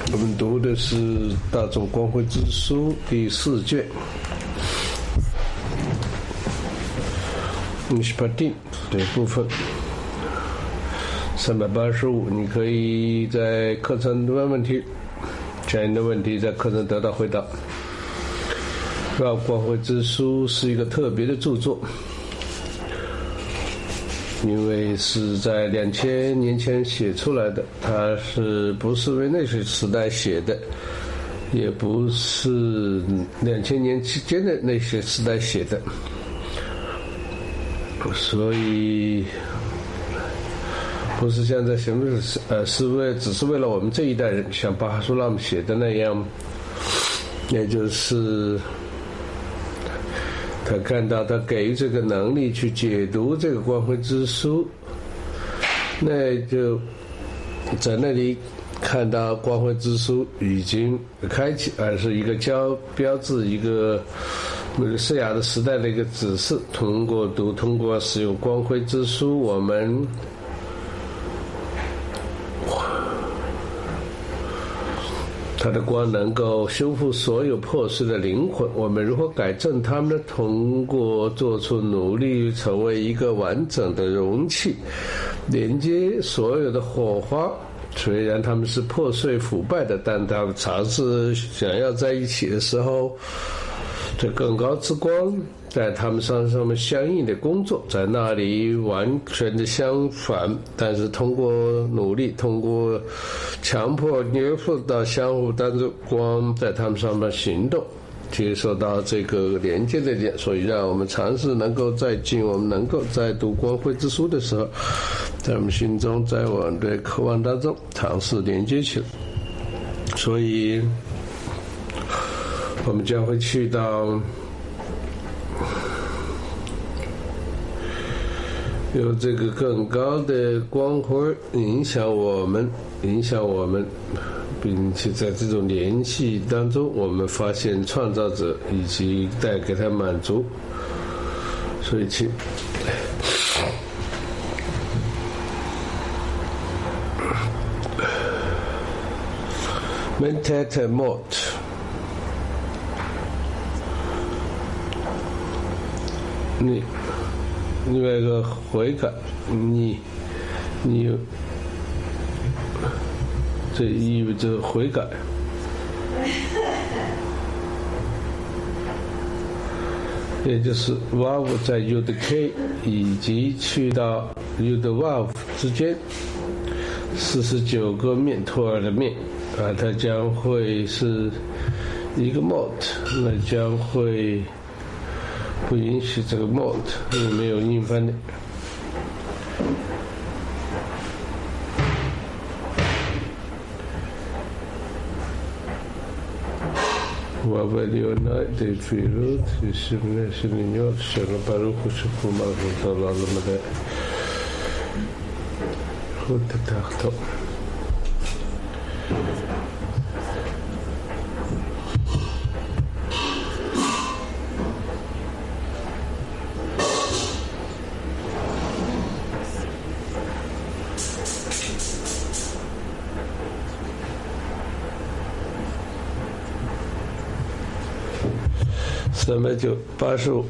我们读的是《大众光辉之书》第4卷Mishpatim 的部分385，你可以在课程问问题，相应的问题在课程得到回答。《光辉之书》是一个特别的著作，因为是在2000年前写出来的，它不是为那些时代写的，也不是2000年期间的那些时代写的，所以不是现在什么只是为了我们这一代人，像巴哈苏拉姆写的那样，也就是他看到他给予这个能力去解读这个光辉之书，那就在那里看到光辉之书已经开启，而是一个标志一个圣雅的时代的一个指示。通过使用光辉之书，我们它的光能够修复所有破碎的灵魂，我们如何改正它们呢？通过做出努力，成为一个完整的容器，连接所有的火花。虽然它们是破碎腐败的，但它们尝试想要在一起的时候，这更高之光在他们上面相应的工作，在那里完全的相反，但是通过努力，通过强迫扭附到相互当中，光在他们上面行动，接受到这个连接的点，所以让我们尝试能够我们能够在读光辉之书的时候，在我们心中，在我们的渴望当中尝试连接起来。所以我们将会去到有这个更高的光辉影响我们，并且在这种联系当中，我们发现创造者以及带给他满足。所以请Mentate Mot， 另外一个悔改，你这意味着悔改，也就是 Vav 在 Yud K 以及去到 Yud Vav 之间49个面托尔的面它将会是一个 Mot， 那将会不允许这个 Mot， 因为没有音翻的。وَبَلِيُونَا دَيْفِيرُوتْ يَسِمْنَا سِنِنْيوتْ شَنَبَرُوكُ شُكُمَا غُطَلَى لَمَدَى خُدْ تَخْتَوْ385，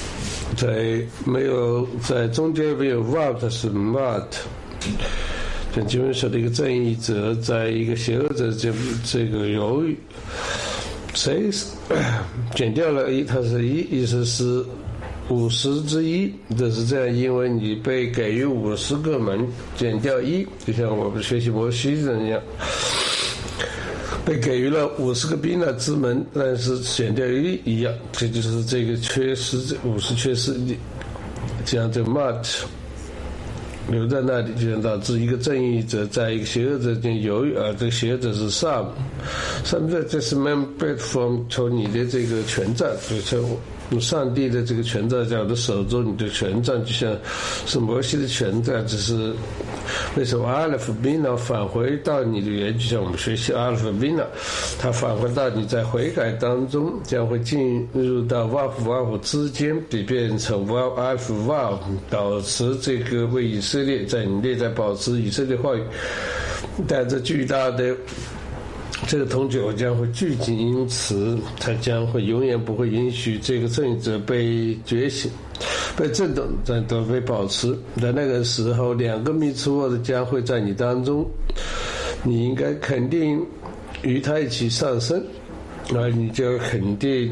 在中间没有 Vav 是 Mat， 像经文说的一个正义者在一个邪恶者这个犹豫，谁减掉了1，它是1，意思是50之1，这是这样，因为你被给予50个门，减掉1，就像我们学习摩西人一样，被给予了50个宾纳之门，但是减掉1一样，这就是这个缺失，50缺失，这样这个 mat 留在那里，就像导致一个正义者在一个邪恶者间犹豫，这个邪恶者是 Sam， 这是 man platform， 从你的这个权杖，就从上帝的这个权杖在我的手中，你的权杖就像是摩西的权杖，只是为什么阿勒夫宾纳返回到你的原，就像我们学习阿勒夫宾纳，它返回到你在悔改当中，将会进入到瓦夫之间，变成阿勒夫瓦，保持这个为以色列在你内在保持以色列话语，带着巨大的这个统九将会聚集，因此它将会永远不会允许这个正义者被觉醒、被震动、被保持。在那个时候，两个密茨沃的将会在你当中，你应该肯定与他一起上升，而你就肯定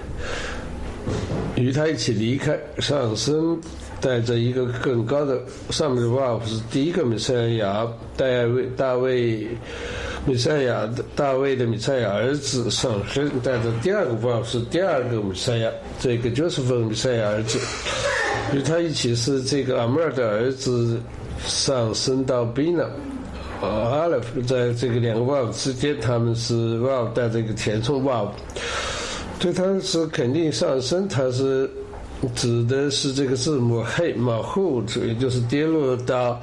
与他一起离开上升，带着一个更高的上面的 Wolf 是第一个弥赛亚，大卫弥赛亚的弥赛亚儿子上升，带着第二个 Wolf 是第二个弥赛亚，这个Joseph弥赛亚儿子，与他一起是这个阿莫尔的儿子上升到 Bina。阿勒夫在这个两个 Wolf 之间，他们是 Wolf 带着一个填充 Wolf， 对，它是肯定上升，它是指的是这个字母 He Mahut， 也就是跌落到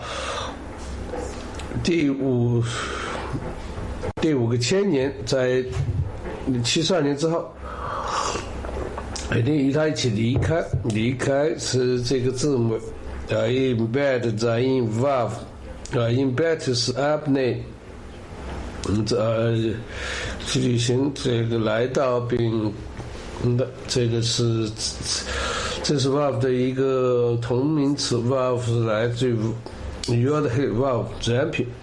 第五个千年，在72年之后，肯定与他一起离开。离开是这个字母 Embed 在 Involve。Embed 是 Abney， 去旅行这个来到并这个是 Wolf 的一个同名词 ，Wolf 是来自于 Yod He Wolf 自然品。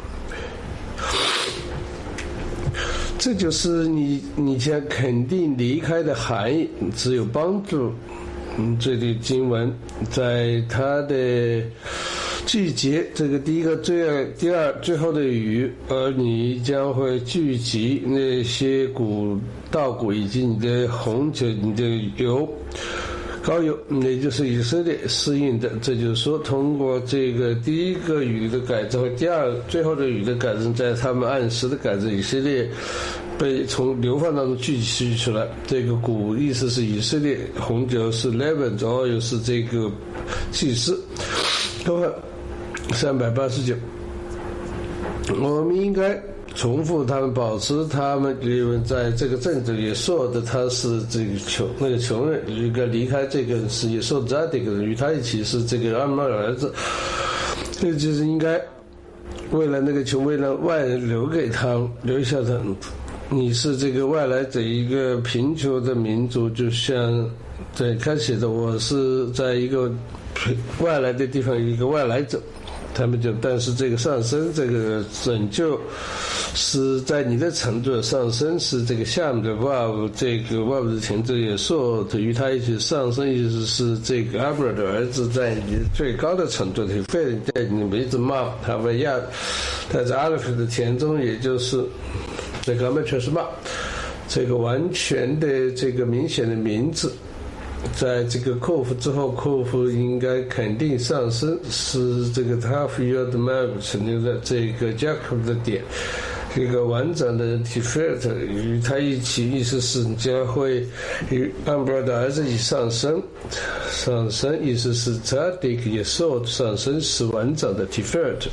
这就是你将肯定离开的含义，只有帮助。这里经文在它的聚集，这个第一个第二最后的语，而你将会聚集那些稻谷以及你的红酒、你的高油，也就是以色列适应的。这就是说，通过这个第一个语的改正和最后的语的改正，在他们按时的改正，以色列被从流放当中聚集出来。这个谷意思是以色列，红酒是 leaven， oil 是这个祭司。389，我们应该重复他们，保持他们，因为在这个政治也说的他是这个那个穷人，一个离开这个是也说的这个人与他一起是这个阿摩尔儿子，这就是应该为了那个穷，为了外人留下他。你是这个外来者，一个贫穷的民族，就像在开始的，我是在一个外来的地方，一个外来者。他们就，但是这个上升，这个拯救是在你的程度上升，是这个下面的 Wolf， 这个 Wolf 的前奏也说，与他一起上升，意思是这个阿布尔的儿子在你最高的程度，在你们一直骂他为亚，但是阿勒夫的田中，也就是这个们全是骂，这个完全的这个明显的名字。在这个扣符之后，扣符应该肯定上升，是这个 Tafiyot Map 存留在这个 Jacob 的点，一个完整的 Tiferet 与他一起，意思是将会与安布尔的儿子一起上升，意思是 Tzadik 也受上升，是完整的 Tiferet，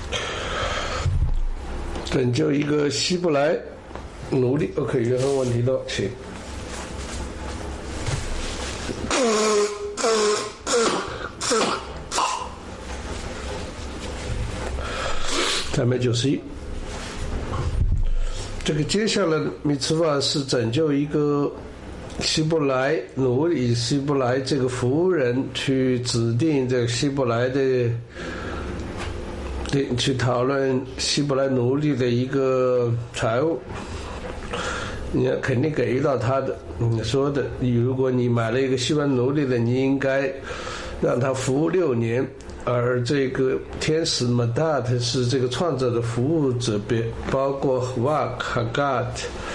拯救一个希伯来奴隶。OK， 任何问题都请。391，这个接下来的米茨瓦是拯救一个希伯来奴隶，希伯来这个服务人，去指定这个希伯来的，去讨论希伯来奴隶的一个财务，你肯定给到他的。你说的，如果你买了一个希伯来奴隶的，你应该让他服务6年。而这个天使 Madat 是这个创造的服务者，包括 Wak、Hagat、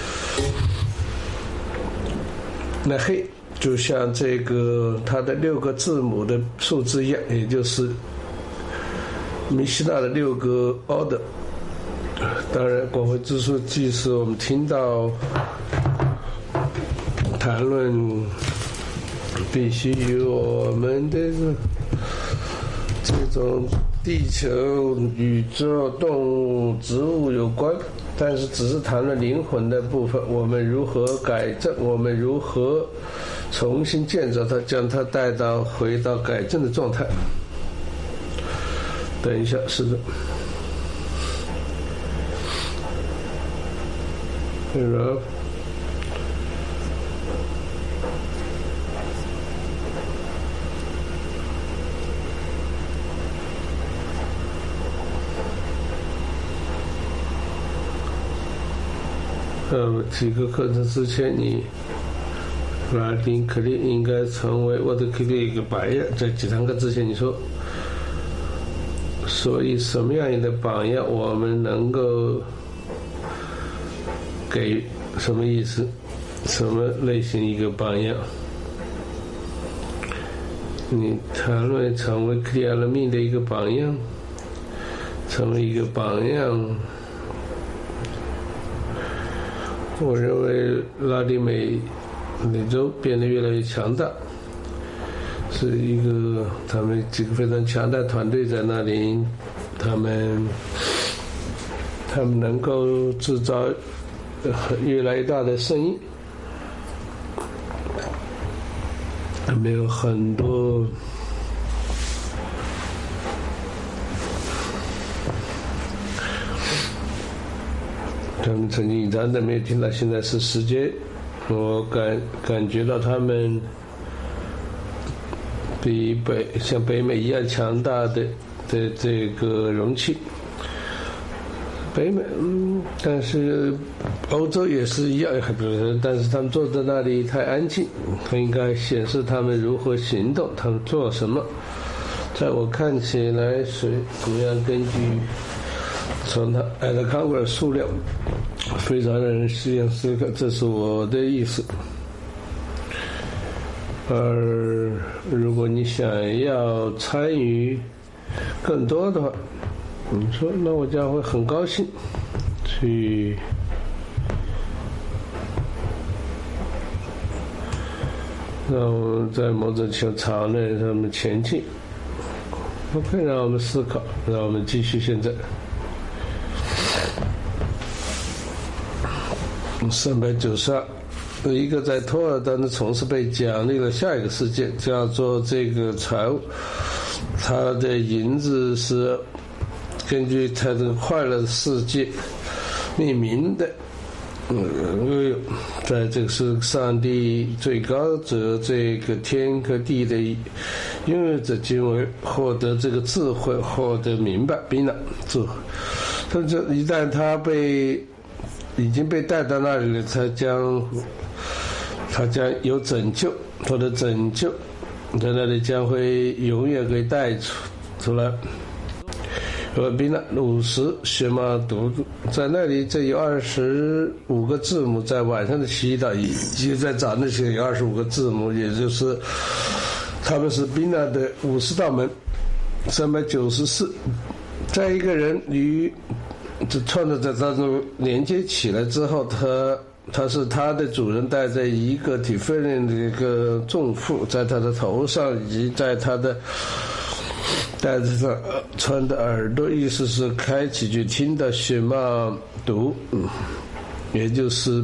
那黑，就像这个它的6个字母的数字一样，也就是米希纳的6个 order。当然，广会之书即使我们听到谈论，必须与我们的这种地球、宇宙、动物、植物有关，但是只是谈论灵魂的部分，我们如何改正，我们如何重新建造它，将它回到改正的状态。等一下，是的。 thereof. 几个课程之前，你拉丁肯定应该成为我的肯定一个榜样。在几堂课之前，你说，所以什么样的榜样我们能够给什么意思？什么类型一个榜样？你谈论成为克里亚勒密的一个榜样，成为一个榜样。 我认为拉丁美洲变得越来越强大，是一个他们几个非常强大团队在那里，他们能够制造越来越大的生意，他们有很多。 他们曾经隐藏的没有听到，现在是时间。我感觉到他们比像北美一样强大的这个容器。北美，但是欧洲也是一样，但是他们坐在那里太安静，他应该显示他们如何行动，他们做什么。在我看起来是同样根据。 从他艾德康的数量非常让人实验思考，这是我的意思。而如果你想要参与更多的话，你说那我将会很高兴去让我们在某种球场内让我们前进。OK， 让我们思考，让我们继续现在。 392，一个在托尔丹的从事被奖励了下一个事件，叫做这个财务，他的银子是根据他的快乐的世界命名的。在这个是上帝最高者，这个天和地的拥有者，因为获得这个智慧，获得明白，明了智慧。但是一旦他已经被带到那里了，他将有拯救，他的拯救在那里将会永远给带出来。宾纳50学嘛读，在那里这有25个字母，在晚上的祈祷以及在早上的时候有25个字母，也就是他们是宾纳的50道门，394，在一个人与 这创造在当中连接起来之后，他是他的主人带着一个体分量的一个重负在他的头上，以及在他的带着他穿的耳朵，意思是开启去听到血嘛读，也就是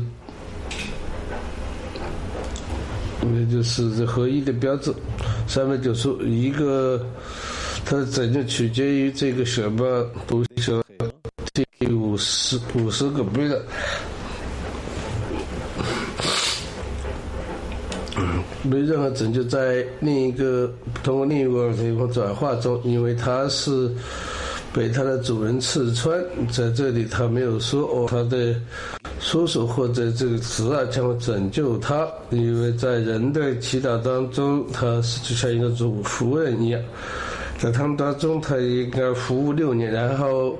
这合一的标志。395一个，它的拯救取决于这个血嘛读学。 第50个贝勒，没任何拯救在通过另一个情况转化中，因为他是被他的主人刺穿，在这里他没有说他的叔叔或者这个侄儿将会拯救他，因为在人的祈祷当中，他是就像一个主仆人一样，在他们当中他应该服务6年，然后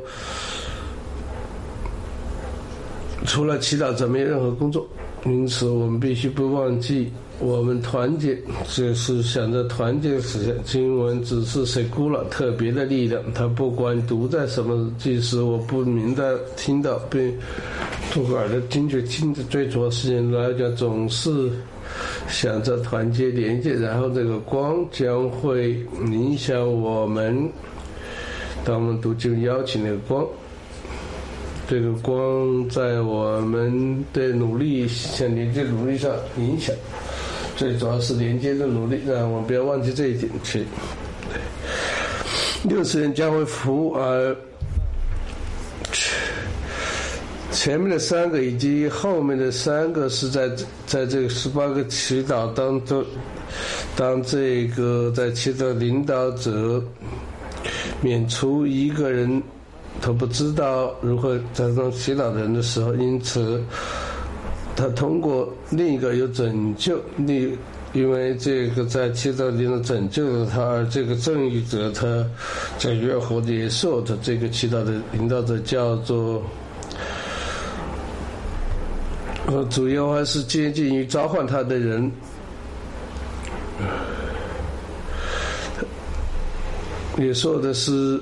除了祈祷，则没有任何工作。因此，我们必须不忘记，我们团结，就是想着团结实现。经文只是谁孤了特别的力量，它不管读在什么，即使我不明白听到，被通过耳朵听觉听着，最主要事情来讲，总是想着团结连接，然后这个光将会影响我们。当我们读经邀请那个光。 这个光在我们的努力想连接努力上影响，最主要是连接的努力，让我们不要忘记这一点。60人将会服务，而前面的3个以及后面的3个是在这个18个祈祷当中，当这个在祈祷领导者免除一个人他不知道如何在当祈祷的人的时候，因此他通过另一个有拯救，因为这个在祈祷里的拯救了他，而这个正义者他在约活的耶稣的这个祈祷的领导者叫做主耶和华是接近于召唤他的人。你说的是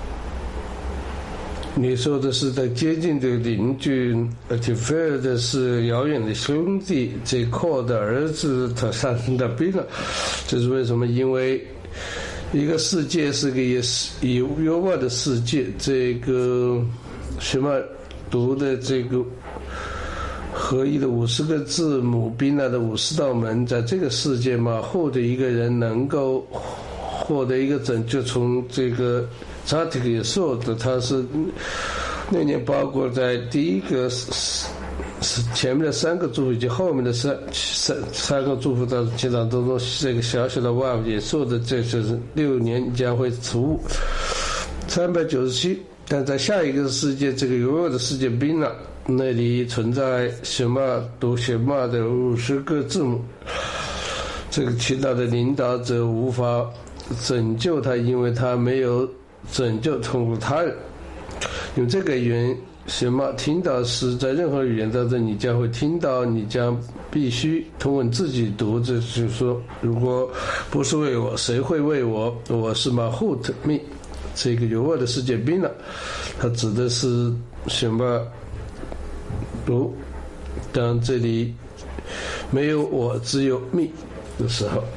在接近的邻居，而且菲尔的是遥远的兄弟，这阔的儿子他产生的病了。这是为什么？因为一个世界是个有约望的世界，这个什么读的这个合一的50个字母，宾纳的50道门，在这个世界嘛，获得一个人能够获得一个拯救，从这个查提克也说的，他是那年包括在第一个前面的3个祝福以及后面的三个祝福的祈祷当中，这个小小的哇也说的，这就是6年将会除397，但在下一个世界，这个永远的世界宾了，那里存在什么读什么的50个字母，这个祈祷的领导者无法拯救他，因为他没有拯救通过他人。因为这个原因，什么听到是在任何语言当中，你将会听到，你将必须通过自己读。这就是说，如果不是为我，谁会为我？我是马虎特命，这个有我的世界病了。它指的是什么？读，当这里没有我，只有命的时候。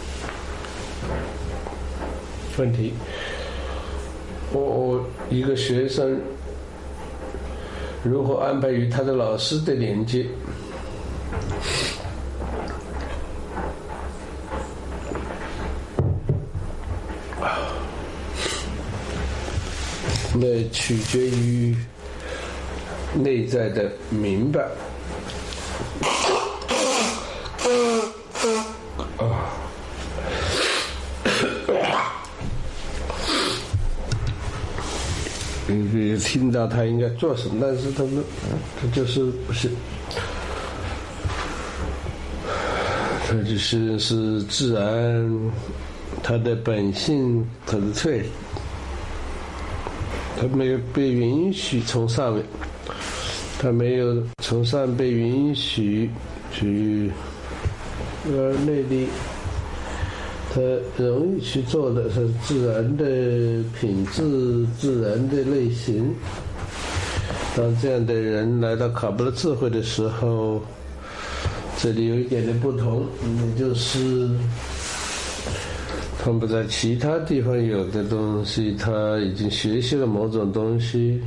问题，我一个学生如何安排与他的老师的连接？那取决于内在的明白。你听到他应该做什么，但是他就是不是，他就是自然，他的本性，他的特点，他没有被允许从上面，他没有从上被允许去内力。他容易去做的是自然的品质、自然的类型。当这样的人来到卡布拉智慧的时候，这里有一点的不同，也就是他们在其他地方有的东西，他已经学习了某种东西。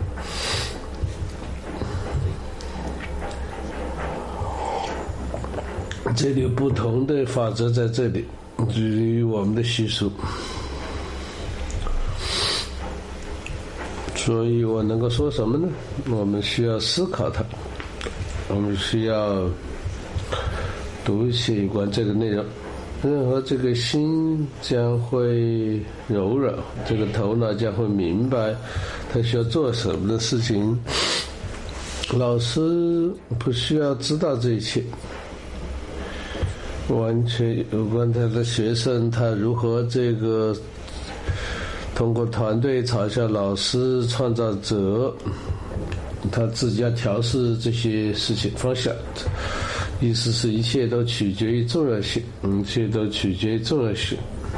这里有不同的法则在这里。至于我们的习俗，所以我能够说什么呢？我们需要思考它，我们需要读写有关这个内容。任何这个心将会柔软，这个头脑将会明白他需要做什么的事情。老师不需要知道这一切。完全有关他的学生，他如何这个通过团队嘲笑老师、创造者，他自己要调试这些事情方向。意思是一切都取决于重要性，一切都取决于重要性。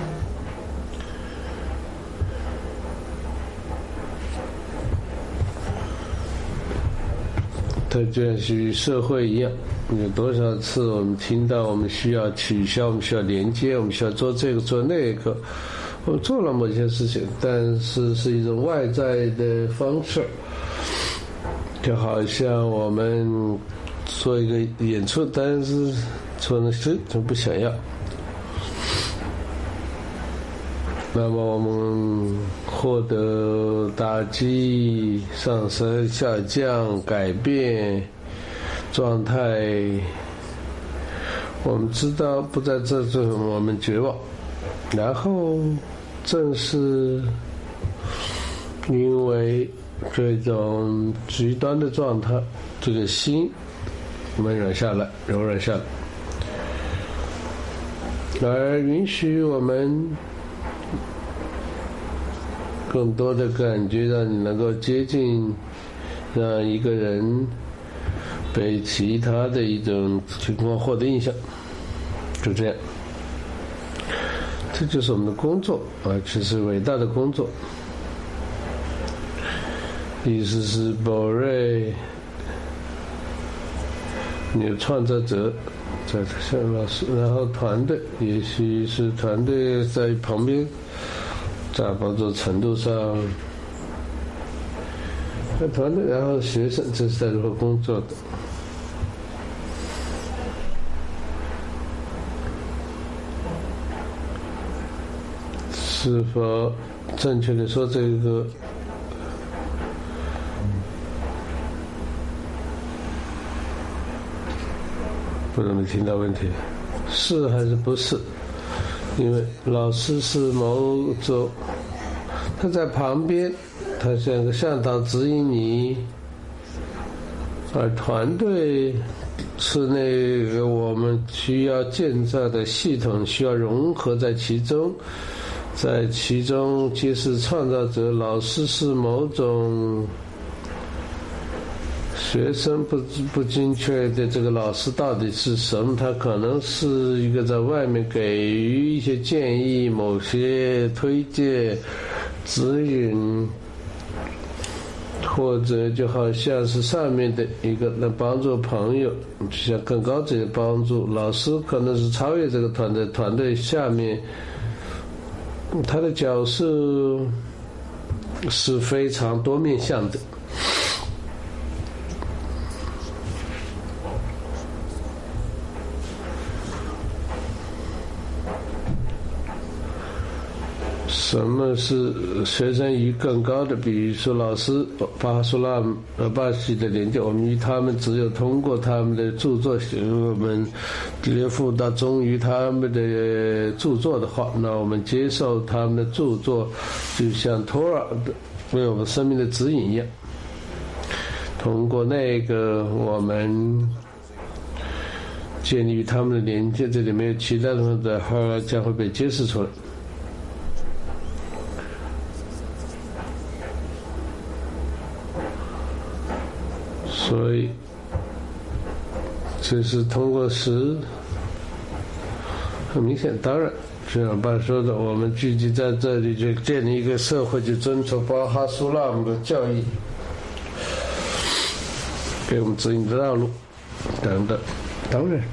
它就像是社会一样，有多少次我们听到我们需要取消，我们需要连接，我们需要做这个做那个，我们做了某些事情，但是是一种外在的方式，就好像我们做一个演出，但是做的是就不想要。 那么我们获得打击、上升、下降、改变状态，我们知道不在这种，我们绝望，然后正是因为这种极端的状态，这个心温软下来，柔软下来，而允许我们更多的感觉，让你能够接近，让一个人被其他的一种情况获得印象，就这样。这就是我们的工作，而且是伟大的工作。意思是宝瑞，你的创造者在向老师，然后团队，也许是团队在旁边，在帮助程度上，那团队，然后学生这是在如何工作的。是否正确的说这个不能听到问题，是还是不是？因为老师是某种，他在旁边，他像个向导指引你，而团队是那个我们需要建造的系统，需要融合在其中。在其中揭示创造者，老师是某种学生不精确的这个老师到底是什么？他可能是一个在外面给予一些建议、某些推荐、指引，或者就好像是上面的一个能帮助朋友，就像更高级的帮助。老师可能是超越这个团队下面。他的角色是非常多面向的，什么是学生与更高的？比如说老师巴苏拉巴西的研究，我们与他们只有通过他们的著作，我们接触到忠于他们的著作的话，那我们接受他们的著作，就像托尔的为我们生命的指引一样。通过那个，我们建立与他们的连接，这里没有其他的在后来将会被揭示出来。所以，这是通过时，很明显。当然，就像爸说的，我们聚集在这里，就建立一个社会，就遵守巴哈苏拉姆的教义，给我们指引的道路等等。当然，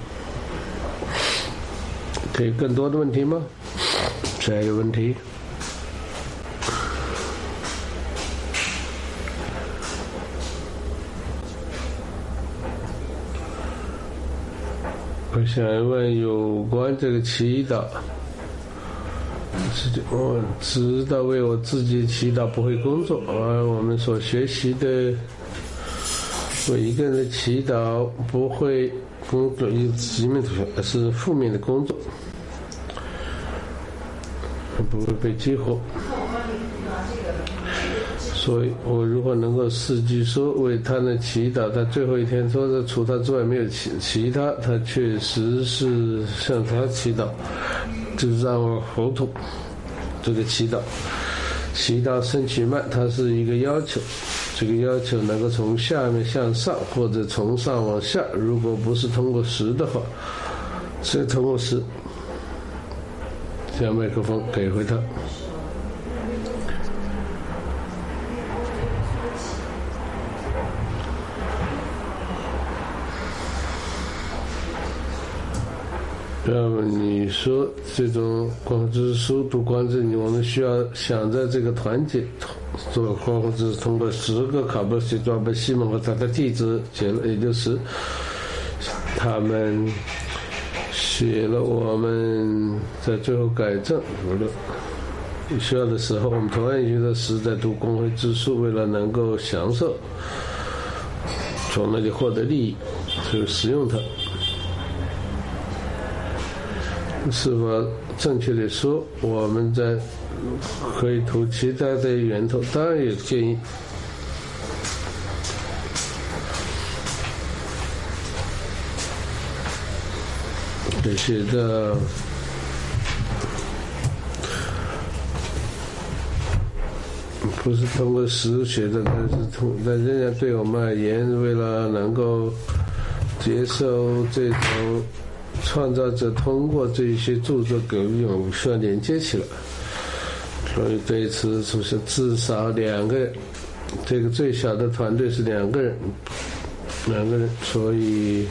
可以更多的问题吗？下一个问题。我想问有关这个祈祷，我知道为我自己祈祷不会工作，而我们所学习的为一个人的祈祷不会工作，以极面图像，而是负面的工作，不会被激活。所以我如果能够实际说为他的祈祷，他最后一天说的除他之外没有其他，他确实是向他祈祷，就让我糊涂。这个祈祷升起慢，它是一个要求，这个要求能够从下面向上，或者从上往下，如果不是通过时的话，是通过时。将麦克风给回他。那么你说这种光之书读光之，我们需要想在这个团结做光之，通过10个卡布西装备西蒙和他的弟子写了，也就是他们写了，我们在最后改正什么的。 需要的时候，我们同样觉得是在读工会之书，为了能够享受，从那里获得利益，就使用它。是否正确的说，我们在可以读其他的源头？当然有建议。这些的不是通过实学的，但仍然对我们而言，为了能够接受这种创造者通过这些著作给我们需要连接起来。所以这一次出现至少2个人，这个最小的团队是2个人，所以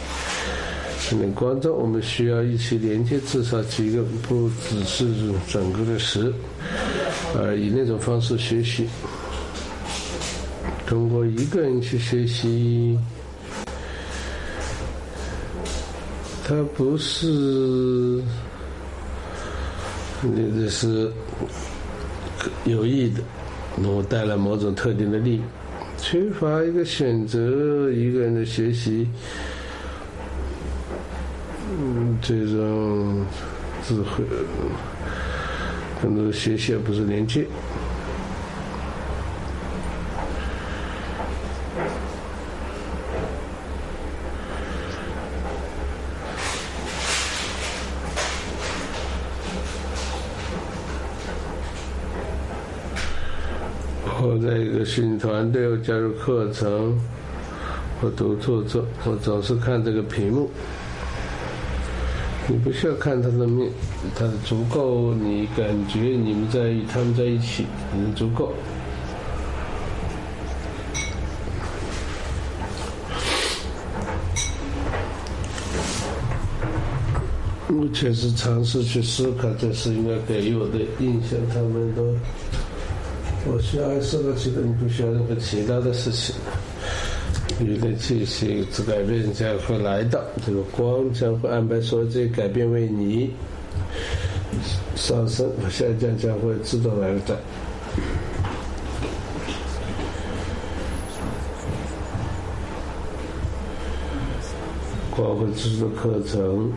观众我们需要一起连接至少几个，不只是整个的10，而以那种方式学习。通过一个人去学习，它不是那是有意的，能够带来某种特定的利益。缺乏一个选择，一个人的学习，这种智慧，很多学习不是连接。或在一个训团队，或加入课程，或读著作，我总是看这个屏幕。你不需要看他的面，他足够你感觉你们与他们在一起，已经足够。我确实尝试去思考，这是应该给予我的印象。他们都，我需要思考其他，你不需要任何其他的事情。你的气息之改变将会来到，这个光将会安排所有这些改变为你上升和下降将会自动来到。光会制作课程，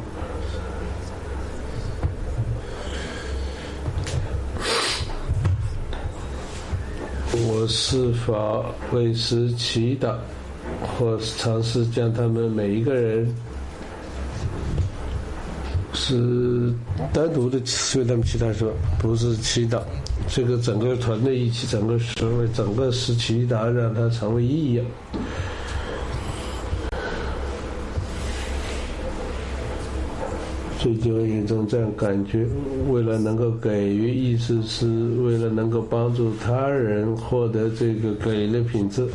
我是否为时祈祷，或是尝试将他们每一个人是单独的为他们祈祷，说不是祈祷，这个整个团队一起，整个社会，整个是祈祷，让它成为意义。最近很严重这样感觉，为了能够给予，意思是为了能够帮助他人获得这个给的品质。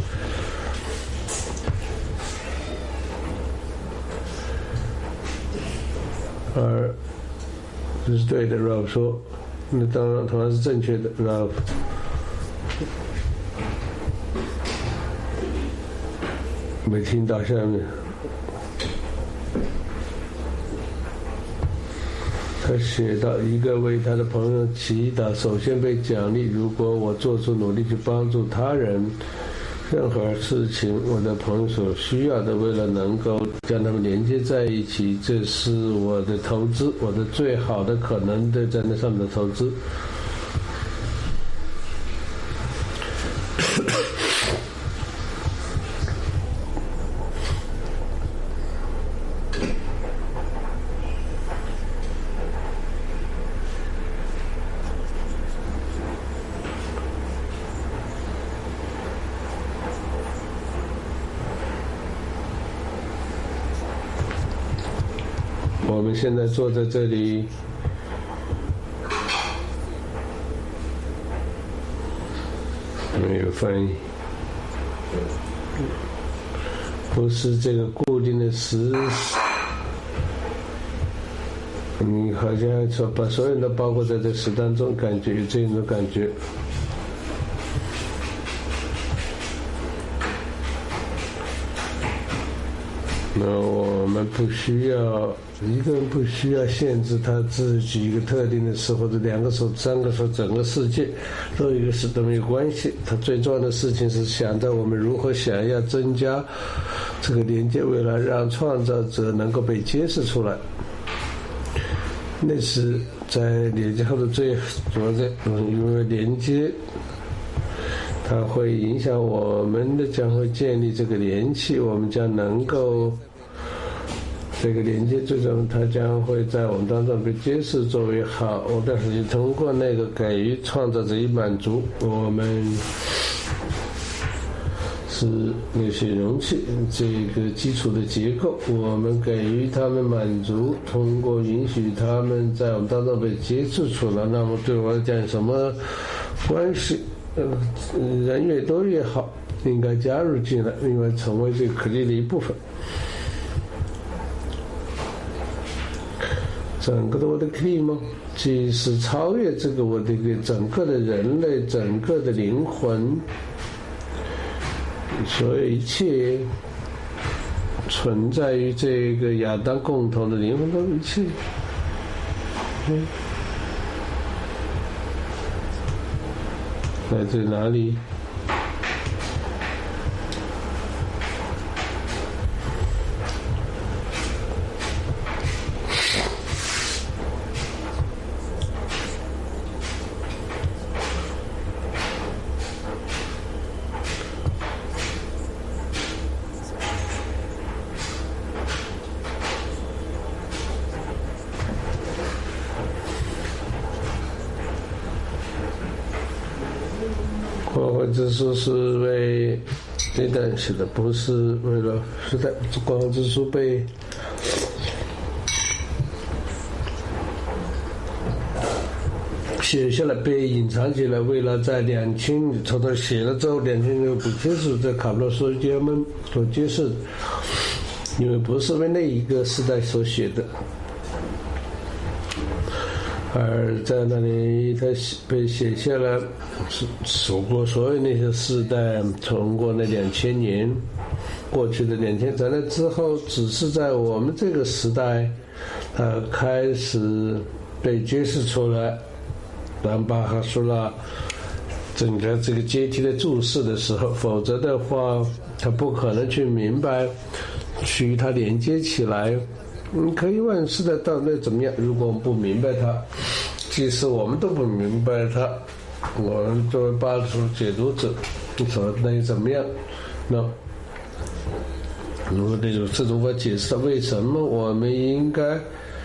而这是对的 ，Ralph 说，那当然同样是正确的 ，Ralph。没听到下面。他写到，一个为他的朋友祈祷，首先被奖励。如果我做出努力去帮助他人，任何事情我的朋友所需要的，为了能够将他们连接在一起，这是我的投资，我的最好的可能的在那上面的投资。我们现在坐在这里，没有翻译，不是这个固定的时，你好像说把所有人都包括在这时当中，感觉有这种感觉。 那我们不需要一个人不需要限制他自己一个特定的事，或者2个手、3个手，整个世界都一个事都没有关系。他最重要的事情是想着我们如何想要增加这个连接，为了让创造者能够被揭示出来。那是在连接后的最主要的，因为连接它会影响我们的，将会建立这个联系，我们将能够这个连接，最终它将会在我们当中被揭示作为好。但是你通过那个给予创造者以满足，我们是那些容器这个基础的结构，我们给予他们满足，通过允许他们在我们当中被揭示出来。那么对我来讲，什么关系？人越多越好，应该加入进来，因为成为这个课题的一部分。整个的我的课题吗？即是超越这个我的一个整个的人类，整个的灵魂，所有一切存在于这个亚当共同的灵魂中一切。来自哪里？光辉之书是为对等写的，不是为了时代。光辉之书被写下来，被隐藏起来，为了在2000从他写了之后，2000年不揭示，在卡布罗书家们所揭示，因为不是为那一个时代所写的。而在那里，他被写下来，数过所有那些世代，通过那2000年，过去的2000，在那之后，只是在我们这个时代，他开始被揭示出来。当巴哈苏拉整个这个阶梯的注释的时候，否则的话，他不可能去明白，去与它连接起来。可以问世的到底怎么样？如果我们不明白它，即使我们都不明白它，我们作为巴书解读者，说那又怎么样？那如果这种我解释为什么我们应该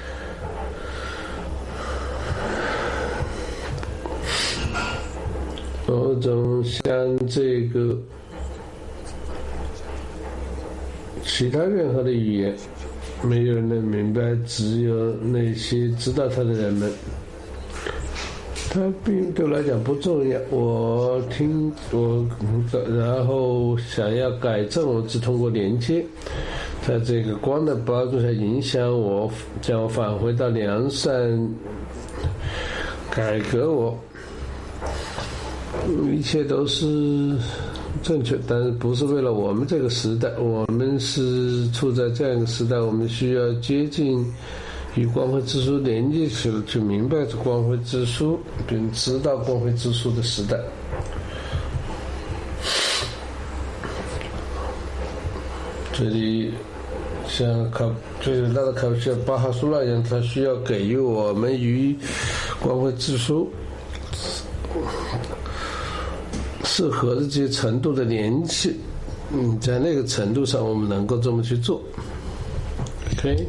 某种像这个其他任何的语言。没有人能明白，只有那些知道他的人们。他并对我来讲不重要。然后想要改正，我只通过连接，在这个光的帮助下影响我，将我返回到良善，改革我。一切都是正确，但是不是为了我们这个时代。我们是处在这样一个时代，我们需要接近与光辉之书连接起来，去明白这光辉之书，并知道光辉之书的时代。这里像最伟大的卡布西尔巴哈苏拉一样，他需要给予我们与光辉之书适合的这些程度的联系，在那个程度上我们能够这么去做。 OK，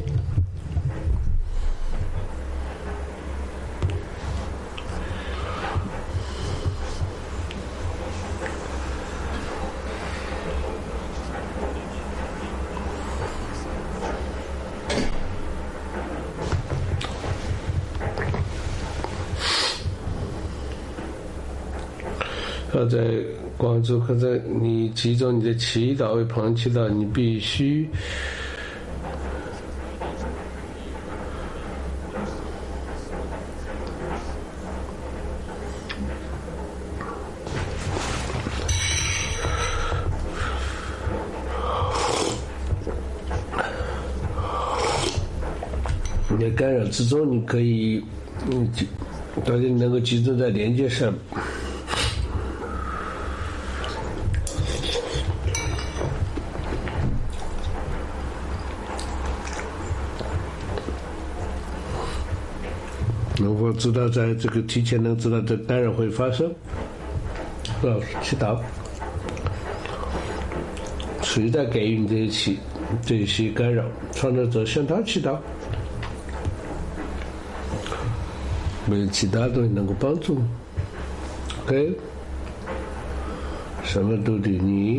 在广州，可在你集中你的祈祷为朋友祈祷，你必须你的干扰之中，你可以大家能够集中在连接上。能否知道在这个提前能知道这干扰会发生？祈祷，谁在给予你这些干扰？创造者向他祈祷，没有其他东西能够帮助。OK， 什么都得你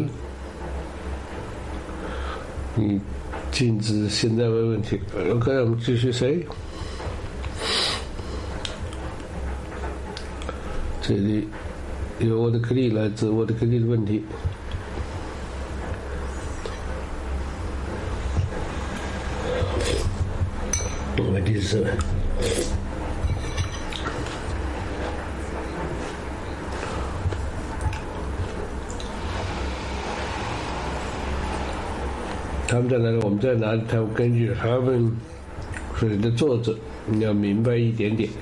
禁止现在为问题。OK， 我们继续谁？这里有我的颗粒，来自我的颗粒的问题。问题是他们在哪里，我们在哪里？他们根据他们水的作者，你要明白一点点。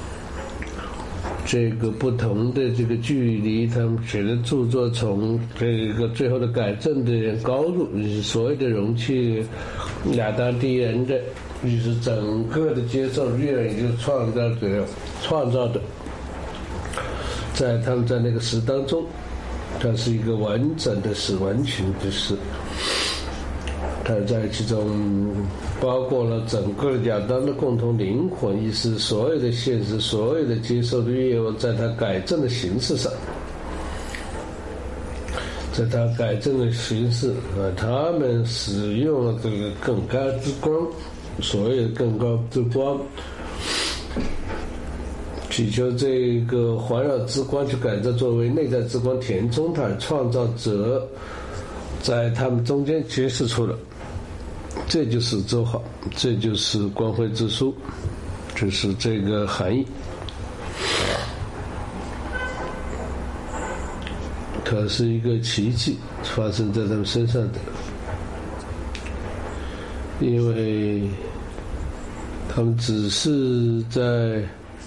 这个不同的这个距离，他们写的著作从这个最后的改正的高度，就是所有的容器亚当第一人的，就是整个的接受愿也就是创造的，在他们在那个时当中，它是一个完整的事，完全的事。它在其中包括了整个亚当的共同灵魂意识，所有的现实，所有的接受的愿望，在它改正的形式上，在它改正的形式他们使用了这个更高之光，所谓的更高之光，祈求这个环绕之光去改正作为内在之光填充它，创造者在他们中间揭示出了。这就是周好，这就是光辉之书，这是这个含义。它是一个奇迹发生在他们身上的，因为他们只是在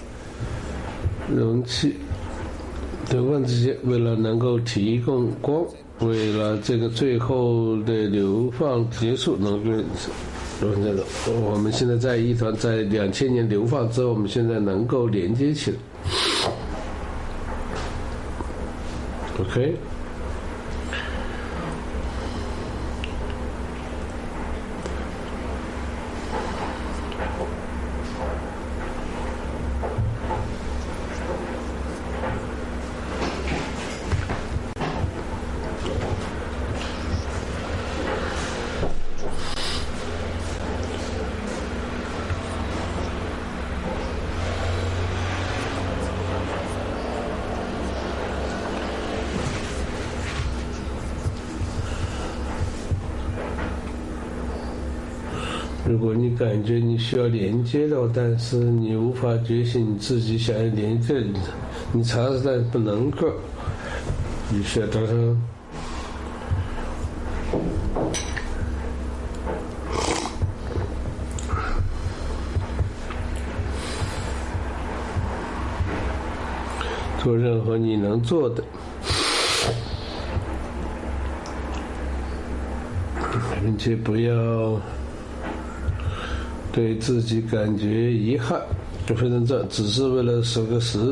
容器流放之间，为了能够提供光，为了这个最后的流放结束能够我们现在在一团在2000年流放之后，我们现在能够连接起来。OK，如果你感觉你需要连接的，但是你无法觉醒你自己想要连接，你尝试但不能够，你需要找上做任何你能做的，并且不要对自己感觉遗憾，就非常正，只是为了守个时。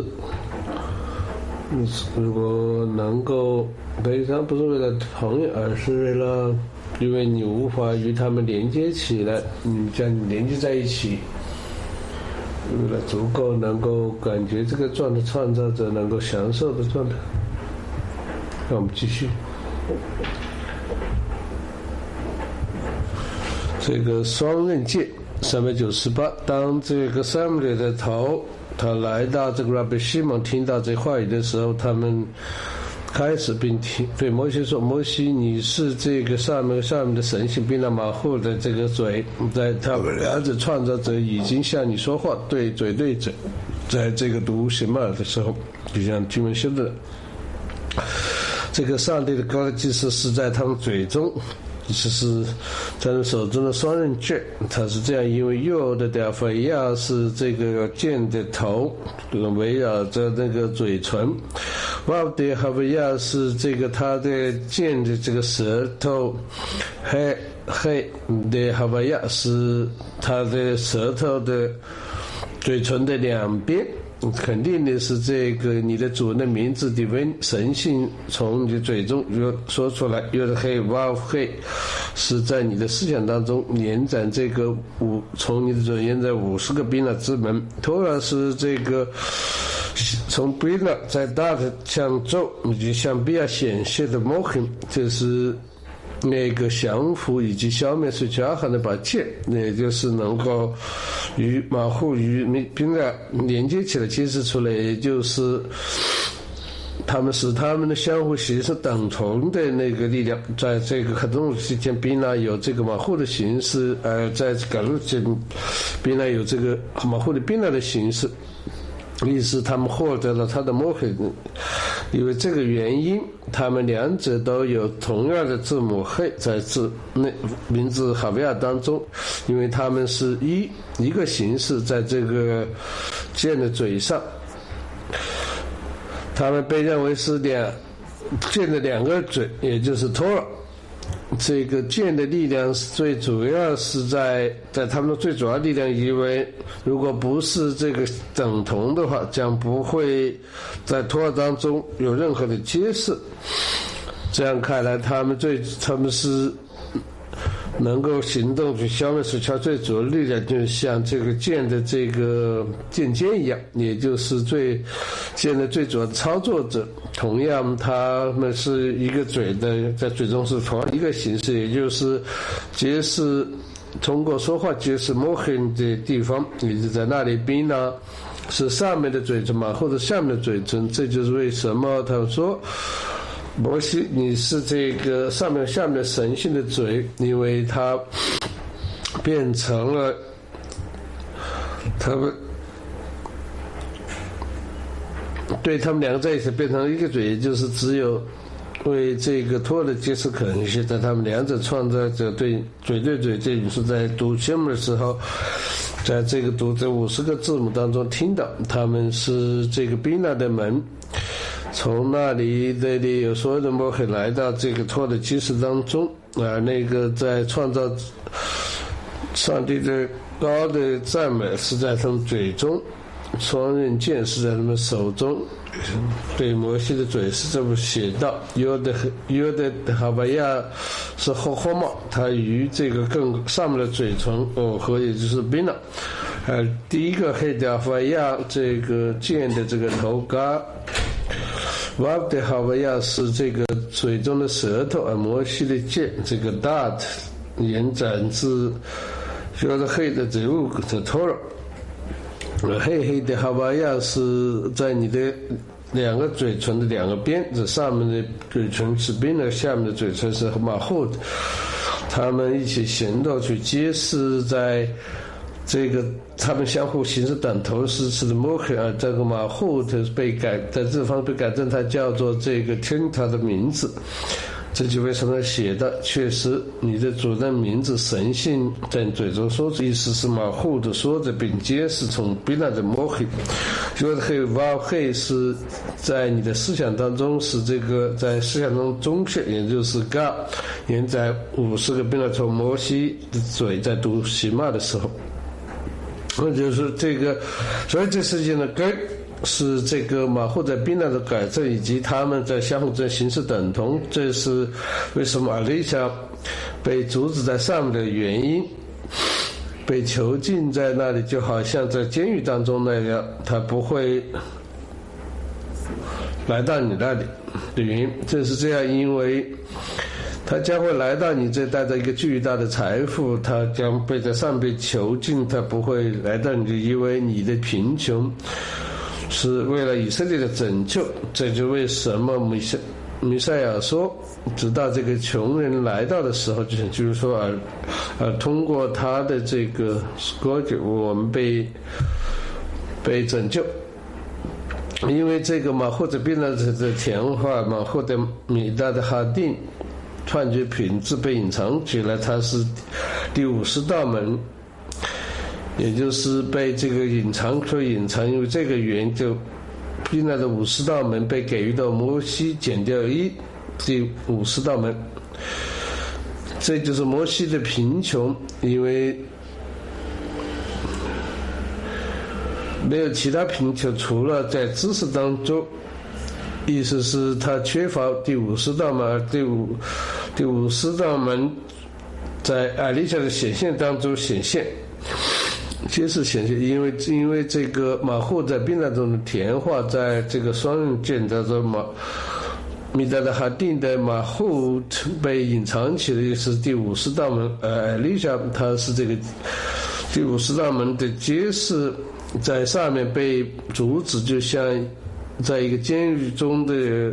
如果能够悲伤，不是为了朋友，而是为了，因为你无法与他们连接起来，你将你连接在一起，为了足够能够感觉这个状态，创造者能够享受的状态。让我们继续。这个双刃剑398，当这个萨姆雷的头他来到这个拉比西蒙听到这话语的时候，他们开始并对摩西说：“摩西，你是这个上面的神性，并那马虎的这个嘴，在他们两者创造者已经向你说话，对嘴对嘴，在这个读写马尔的时候，就像经文修的，这个上帝的高的祭司是在他们嘴中这是在他手中的双刃剑，它是这样，因为右的德菲亚是这个剑的头围绕着那个嘴唇，瓦德哈维亚是这个他的剑的这个舌头，黑的哈维亚是他的舌头的嘴唇的两边。肯定的是，这个你的主人的名字的神性从你的嘴中说出来。有的黑哇黑是在你的思想当中延展这个从你的嘴延展50个宾那之门。托拉是这个从宾那在大的向咒以及向比亚显现的摩痕，这是那个降服以及消灭是加罕的把剑，也就是能够与马户与宾那连接起来揭示出来，也就是他们使他们的相互形式等同的那个力量。在这个可动之间，宾那有这个马户的形式，在赶路间宾那有这个马户的宾那的形式，意思他们获得了他的摩痕。因为这个原因，他们两者都有同样的字母黑在名字哈维亚当中，因为他们是一个形式在这个剑的嘴上，他们被认为是剑的两个嘴，也就是托尔。这个剑的力量最主要是在他们的最主要力量，因为如果不是这个等同的话，将不会在托尔当中有任何的揭示。这样看来，他们是能够行动去消灭死桥最主要的力量，就像这个剑的这个剑尖一样，也就是剑的最主要的操作者。同样，他们是一个嘴的，在嘴中是同样一个形式，也就是揭示通过说话揭示摩痕的地方，也就在那里宾呢是上面的嘴唇嘛，或者下面的嘴唇。这就是为什么他说摩西你是这个上面下面的神性的嘴，因为它变成了他们对他们两个在一起变成了一个嘴，也就是只有为这个托的揭示可能性，在他们两者创造者对嘴对嘴，这也是在读节目的时候，在这个读这50个字母当中听到，他们是这个宾那的门，从那里有所有的摩痕来到这个托的揭示当中，那个在创造上帝的高的赞美是在他们嘴中，双刃剑是在他们手中。对摩西的嘴是这么写道：有的哈巴亚是霍茂，他与这个更上面的嘴唇和也就是宾那。第一个黑的哈巴亚这个剑的这个头嘎，瓦的哈巴亚是这个嘴中的舌头，摩西的剑这个大的延展至有的黑的植物的头了。黑的哈巴亚是在你的两个嘴唇的两个边，这上面的嘴唇是宾那，下面的嘴唇是马后的，他们一起行动去揭示在这个他们相互形式等同是的摩痕，这个马后的在这方被改正，它叫做这个听他的名字。这就为什么写的确实你的主人名字神性在你嘴中说着，意思是马虎的说着，并揭示从宾那的摩黑，有的黑哇黑是在你的思想当中是这个在思想中中线，也就是嘎沿在50个宾那从摩西的嘴在读西骂的时候，那就是这个，所以这事情的根是这个马户在宾那的改正，以及他们在相互之间形式等同，这是为什么阿里夏被阻止在上面的原因，被囚禁在那里，就好像在监狱当中那样，他不会来到你那里的原因。这是这样，因为他将会来到你这，带着一个巨大的财富，他将被在上被囚禁，他不会来到你这，因为你的贫穷是为了以色列的拯救。这就为什么弥赛亚说，直到这个穷人来到的时候，就是说通过他的这个割据，我们被拯救。因为这个马或者宾那的田话嘛，或者米大的哈定幻觉品质被隐藏起来，它是第50道门，也就是被这个隐藏所隐藏，因为这个缘就避难的50道门被给予到摩西减掉第50道门，这就是摩西的贫穷，因为没有其他贫穷，除了在知识当中，意思是他缺乏第50道门，而第50道门在艾丽莎的显现当中显现，揭示显现，因为这个马户在宾那中的甜化，在这个双刃剑当中米达的哈定的马户被隐藏起来，是第50道门，艾丽莎他是这个第50道门的揭示，在上面被阻止，就像在一个监狱中的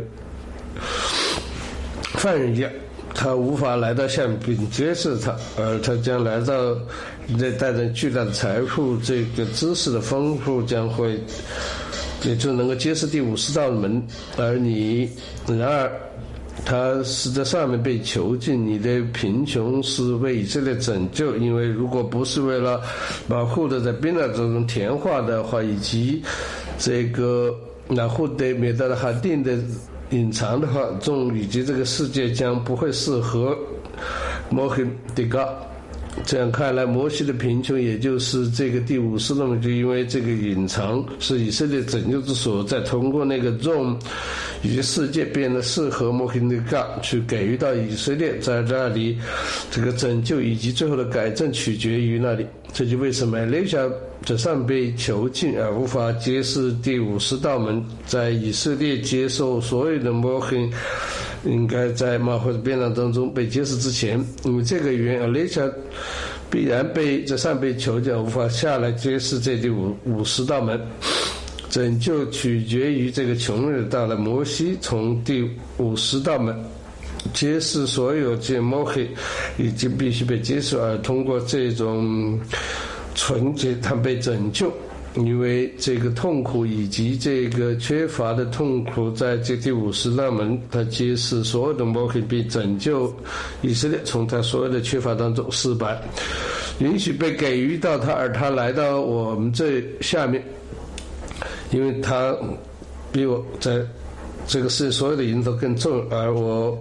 犯人一样，他无法来到下面并揭示他，而他将来到带着巨大的财富，这个知识的丰富将会也就能够揭示第50道门，而你然而他是在上面被囚禁，你的贫穷是为以色列拯救，因为如果不是为了马户的在宾那中甜化的话，以及这个马户的免得了哈定的隐藏的话，以及这个世界将不会适合摩黑迪嘎。这样看来，摩西的贫穷也就是这个第50道门，就因为这个隐藏是以色列拯救之所在，通过那个众以及世界变得适合摩黑迪嘎去给予到以色列，在那里这个拯救以及最后的改正取决于那里。这就为什么雷夏在上被囚禁而无法揭示第50道门，在以色列接受所有的摩黑应该在马会的变量当中被揭示之前，因为这个原因，雷夏必然在上被囚禁，无法下来揭示这第50道门。拯救取决于这个穷人到了摩西从第50道门揭示所有这摩黑已经必须被揭示，而通过这种纯洁他被拯救，因为这个痛苦以及这个缺乏的痛苦，在这第50道门他揭示所有的摩黑被拯救以色列从他所有的缺乏当中失败，允许被给予到他，而他来到我们这下面，因为他比我在这个世界所有的人都更重，而我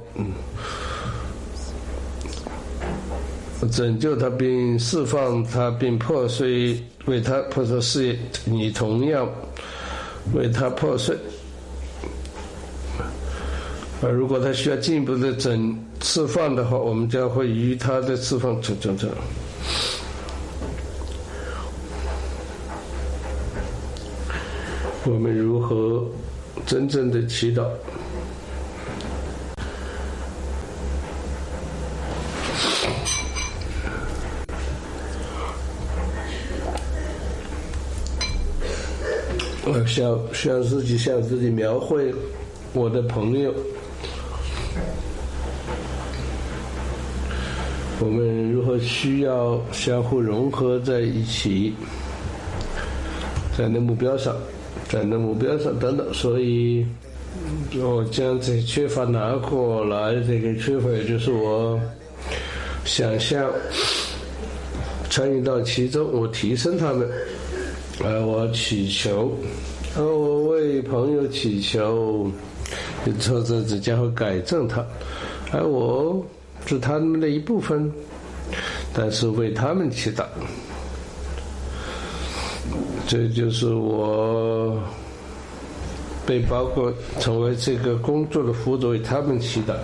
拯救他并释放他并破碎，为他破碎事业，你同样为他破碎。而如果他需要进一步的释放的话，我们将会与他的释放成。我们如何真正的祈祷？我向自己描绘我的朋友，我们如何需要相互融合在一起，在那目标上等等，所以我将这些缺乏拿过来，这个缺乏也就是我想象参与到其中，我提升他们，而我祈求，而我为朋友祈求，或者只将会改正他，而我是他们的一部分，但是为他们祈祷。这就是我被包括成为这个工作的辅佐，为他们祈祷。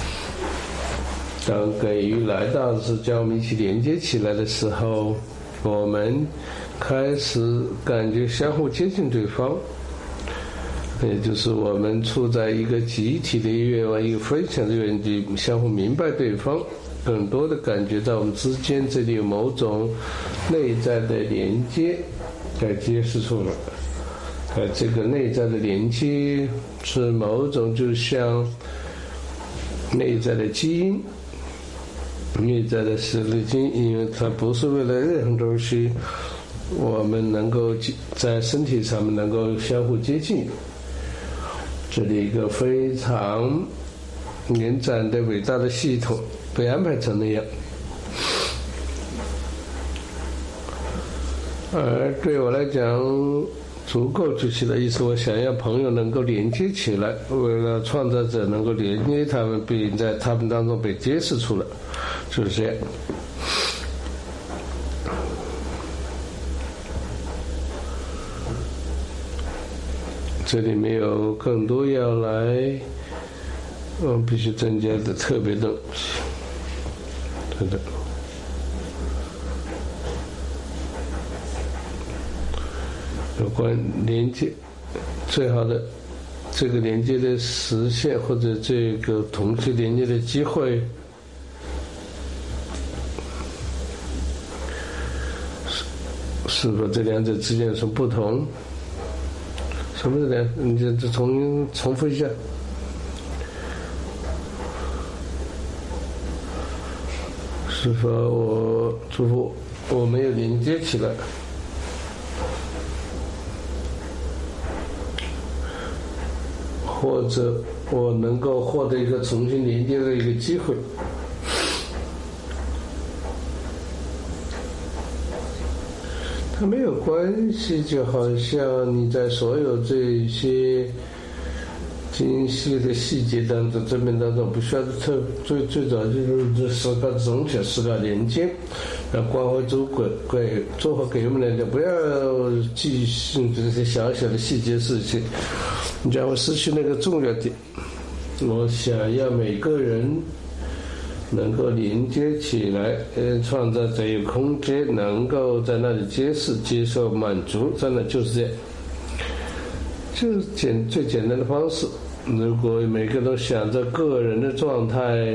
当给予来到是将我们一起连接起来的时候，我们开始感觉相互接近对方，也就是我们处在一个集体的愿望，一个分享的愿景，相互明白对方，更多的感觉到我们之间这里有某种内在的连接在揭示出来，这个内在的连接是某种就像内在的基因，内在的实力基因，因为它不是为了任何东西，我们能够在身体上面能够相互接近。这里一个非常延展的伟大的系统被安排成那样。而对我来讲，足够具体的意思，我想要朋友能够连接起来，为了创造者能够连接他们，并在他们当中被揭示出来，就是这样。这里没有更多要来必须增加的特别东西，真的。有关连接，最好的这个连接的实现，或者这个同时连接的机会，是否这两者之间有什么不同？什么是两？你这重复一下。是否我祝福我没有连接起来？或者我能够获得一个重新连接的一个机会？它没有关系，就好像你在所有这些精细的细节当中、正面当中，不需要最早就是思考总体、思考连接，关怀做好给我们来讲，不要记性这些小小的细节事情，你将会失去那个重要点。我想要每个人能够连接起来，创造这一空间，能够在那里接受满足，真的就是这样，就是最简单的方式。如果每个人都想着个人的状态，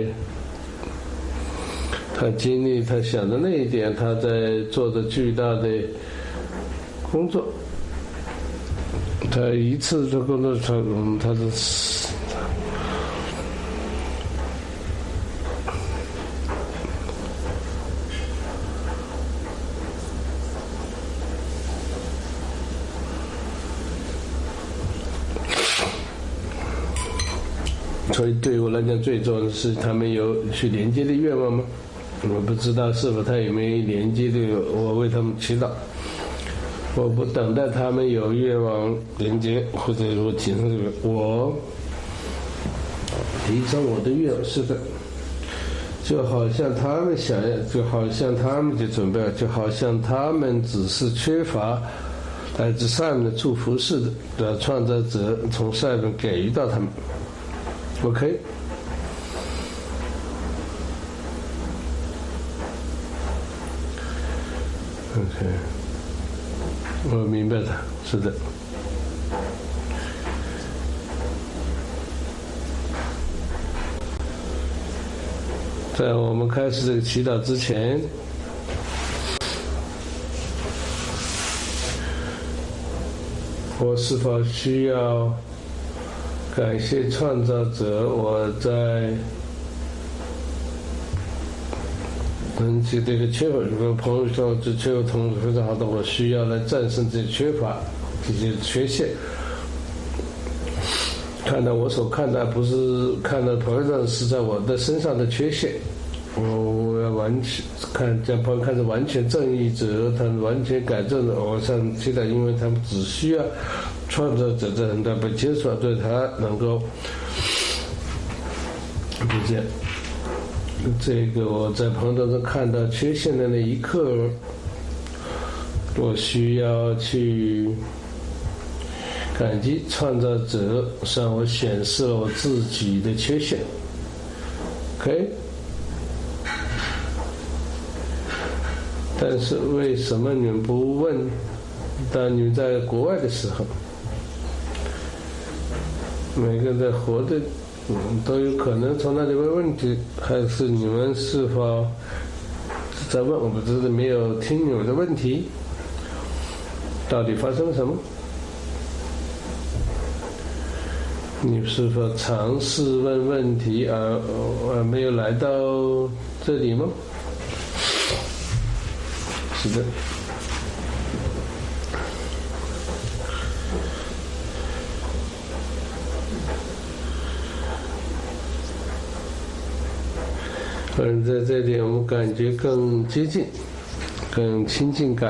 他经历他想的那一点，他在做着巨大的工作，他一次的工作他的所以对于我来讲，最重要的是他们有去连接的愿望吗？我不知道是否他有没有连接的，我为他们祈祷。我不等待他们有愿望连接，或者说提升这个，我提升我的愿望。是的，就好像他们想要，就好像他们就准备了，就好像他们只是缺乏来自上面的祝福似的，创造者从上面给予到他们。OK， 我明白了，是的。在我们开始这个祈祷之前，我是否需要感谢创造者？我在这个缺乏，有个朋友说这缺乏同非常好的，我需要来战胜这些缺乏、这些缺陷。看到我所看到，不是看到朋友上是在我的身上的缺陷，我要完全看将朋友看成完全正义者，他们完全改正的。我想期待，因为他们只需要创造者在很大被接触，对他能够就这样。这个我在朋友当中看到缺陷的那一刻，我需要去感激创造者向我显示了我自己的缺陷。OK， 但是为什么你们不问？当你们在国外的时候，每个人在活的都有可能从那里问问题，还是你们是否在问？我不知道，没有听你们的问题，到底发生了什么？你是否尝试问问题而没有来到这里吗？是的。 在这里我们感觉更接近，更亲近感。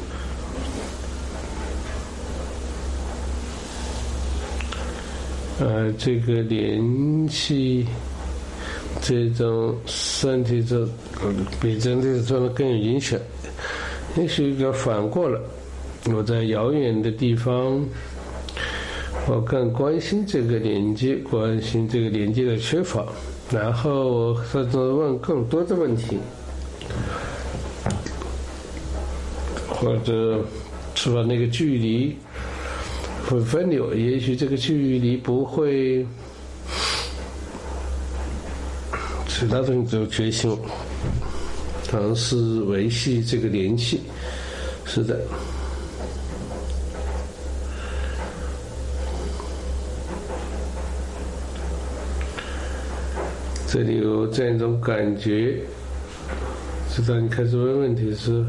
这个联系，这种身体就比整体的状态更有影响。也许要反过了，我在遥远的地方，我更关心这个连接，关心这个连接的缺乏，然后我甚至问更多的问题，或者是把那个距离会分流，也许这个距离不会其他东西只有决心，尝试维系这个联系。是的，这里有这样一种感觉，直到你开始问问题时，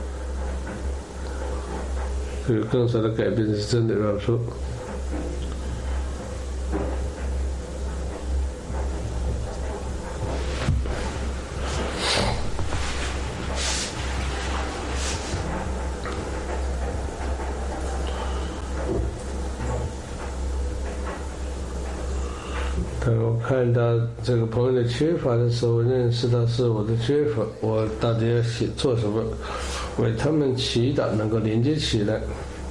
有更少的改变是真的。比方说，当我看到这个朋友的缺乏的时候，认识到是我的缺乏，我到底要做什么，为他们祈祷，能够连接起来，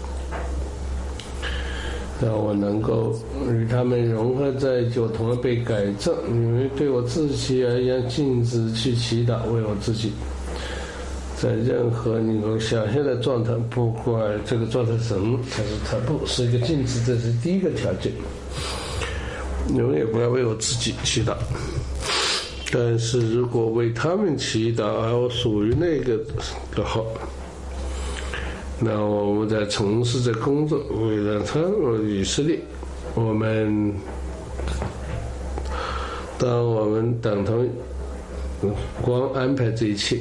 让我能够与他们融合在一起，我同样被改正。因为对我自己而言，禁止去祈祷，为我自己，在任何你能想象的状态，不管这个状态是什么，它不是一个禁止，这是第一个条件。永远不要为我自己祈祷，但是如果为他们祈祷，而我属于那个的话，那我们在从事这工作，为了他，以色列，当我们等同光安排这一切，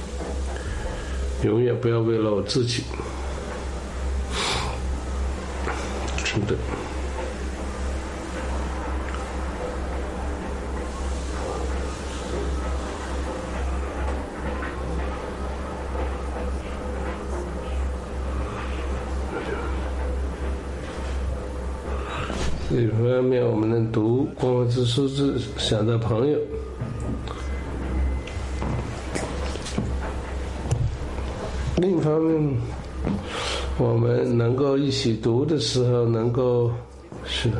永远不要为了我自己，是的。一方面我们能读光辉之书之想到朋友，另一方面我们能够一起读的时候，能够是的，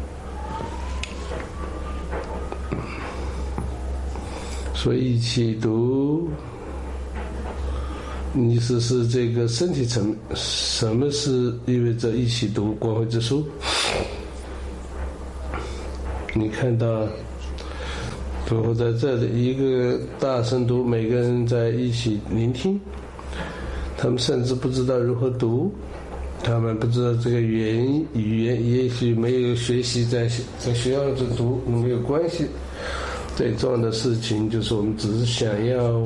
所以一起读意思是这个身体层面，什么是意味着一起读光辉之书？你看到最后在这里一个大声读，每个人在一起聆听，他们甚至不知道如何读，他们不知道这个语言也许没有学习在学校中读没有关系。最重要的事情就是我们只是想要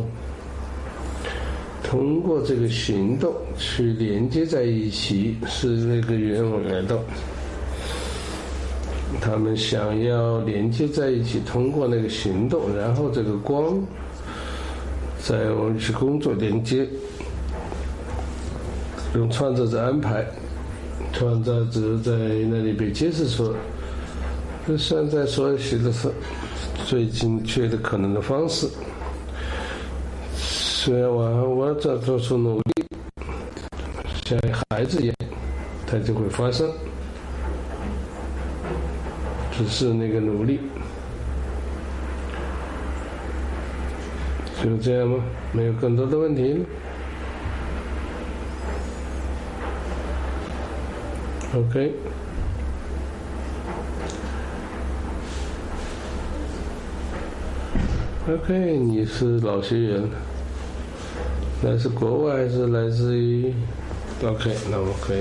通过这个行动去连接在一起，是那个原文来的。他们想要连接在一起，通过那个行动，然后这个光在我们去工作连接，用创造者安排，创造者在那里被揭示出，这现在所写的是最精确的可能的方式。虽然我在做出努力，像孩子一样，它就会发生。只是那个努力，就这样吗？没有更多的问题了。OK， 你是老学员，来自国外还是来自于 ？OK， 那我可以。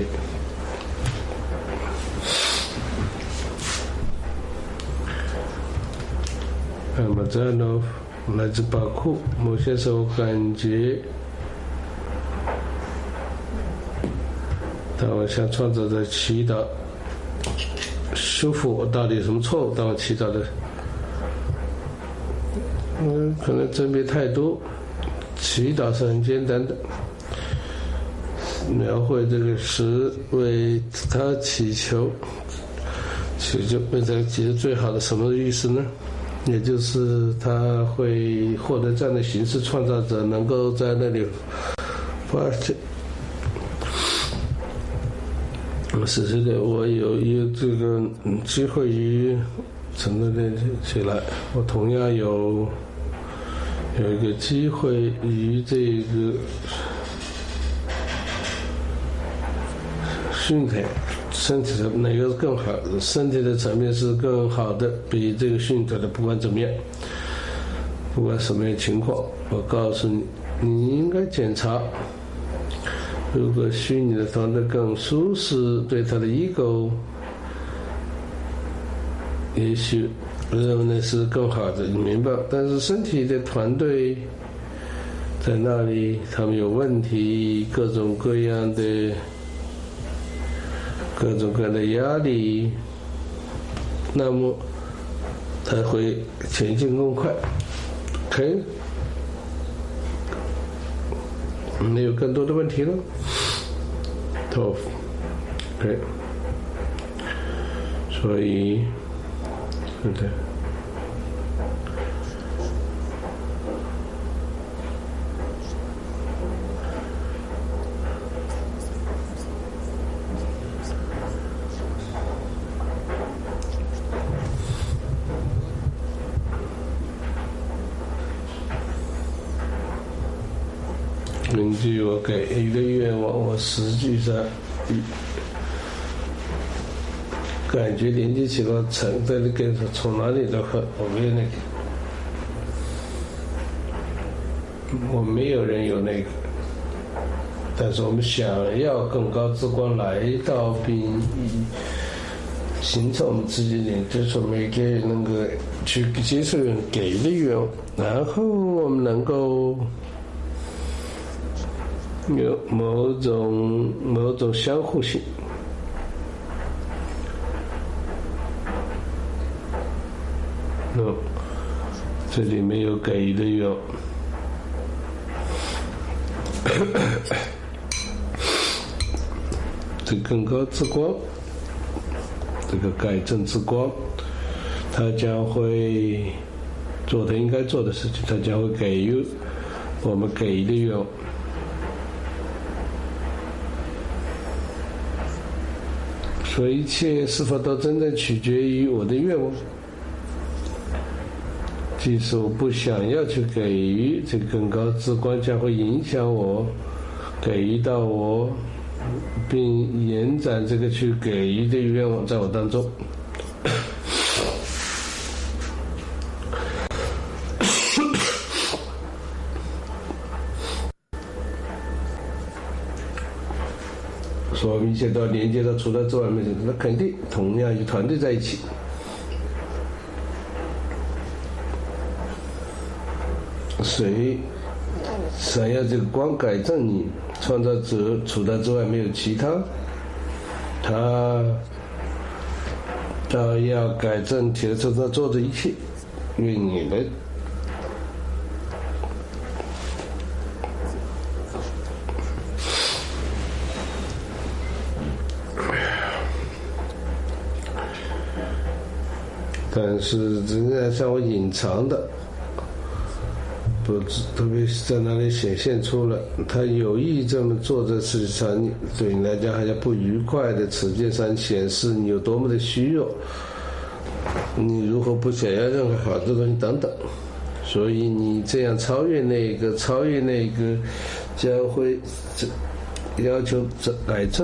那么这呢，来自巴库，某些时候感觉，当我向创造者祈祷，修复我到底有什么错误？当我祈祷的， 可能争别太多。祈祷是很简单的，描绘这个诗，为他祈求，为他祈求最好的什么意思呢？也就是他会获得这样的形式，创造者能够在那里发现。是的，我有这个机会于整个的起来，我同样有一个机会于这个训练身体的哪个是更好的？身体的层面是更好的，比这个训练的不管怎么样，不管什么样的情况，我告诉你，你应该检查。如果虚拟的团队更舒适，对他的 ego 也许认为那是更好的，你明白？但是身体的团队在那里，他们有问题，各种各样的压力，那么他会前进更快。OK， 没有更多的问题了。OK， 所以是的。根据我给予的愿望，我实际上感觉连接起了存在的根从哪里的话，我没有那个，我没有人有那个，但是我们想要更高之光来到并形成我们自己连接，说每个人能够去接受人给予的愿望，然后我们能够有某种相互性。这里没有给予的愿望。这更高之光，这个改正之光，它将会做他应该做的事情，它将会给予我们给予的愿望。所以一切是否都真正取决于我的愿望？即使我不想要去给予，这个更高之光将会影响我，给予到我，并延展这个去给予的愿望在我当中。所以我们一切都要连接到除了之外没有，那肯定同样与团队在一起。谁想要这个光改正你，创造者除他之外没有其他，他要改正铁车上做的一切，因为你们但是仍然向我隐藏的，不，特别是在那里显现出了他有意这么做的事情上，对你来讲还是不愉快的，实际上显示你有多么的虚弱，你如何不想要任何好的东西等等，所以你这样超越那个，将会要求改正。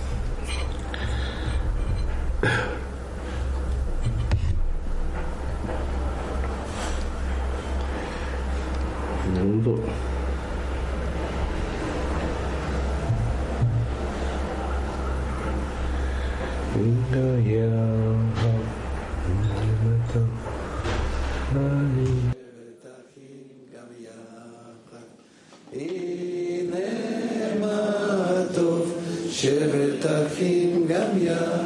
能够应该要好，你们到哪里הנה מה טוב שבת אחים גם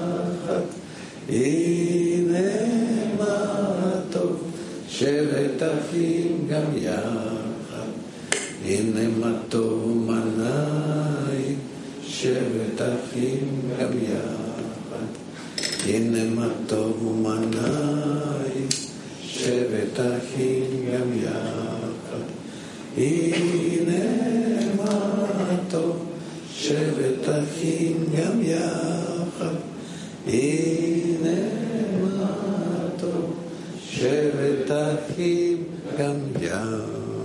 יחד הנה מה טוב שבת אחים גם יחד, הנה מה טוב ומה נעים, שבת אחים גם יחד, הנה מה טוב ומה נעים, שבת אחים גם יחד, הנה מה טוב, שבת אחים גם יחד, הנה מה טוב, שבת אחים גם יחד.